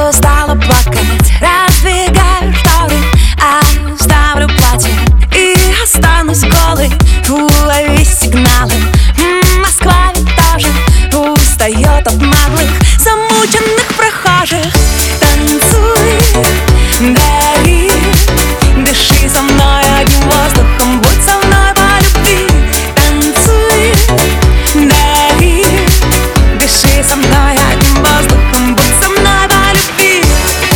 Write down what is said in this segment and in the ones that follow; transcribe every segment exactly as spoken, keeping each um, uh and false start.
устала плакать, раздвигаю шторы, оставлю платье и останусь голой. Улови сигналы, Москва ведь тоже устает от наглых, замученных прохожих. Танцуй, дари, дыши со мной одним воздухом, будь со мной по любви. Танцуй, дари, дыши со мной одним воздухом, будь со мной по любви.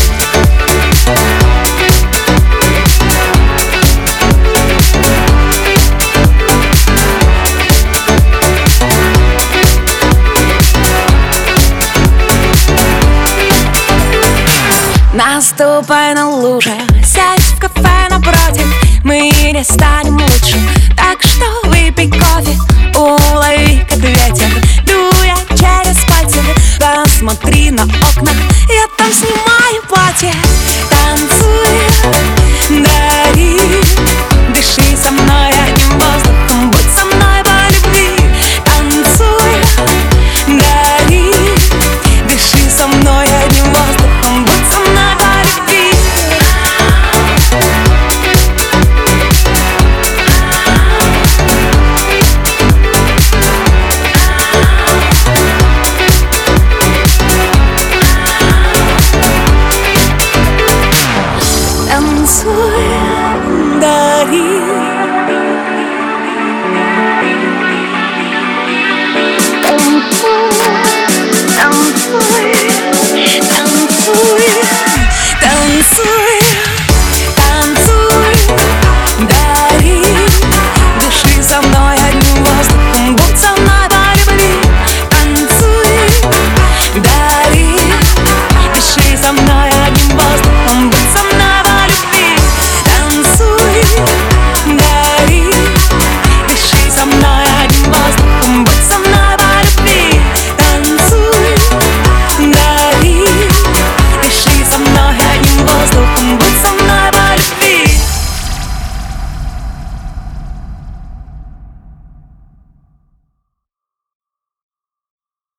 Наступай на луже, сядь в кафе напротив, мы не станем лучше, так что выпей кофе, улови, как ветер дует через пальцы. Посмотри на окна, я там снимаю платье. Танцуй, дари, дыши со мной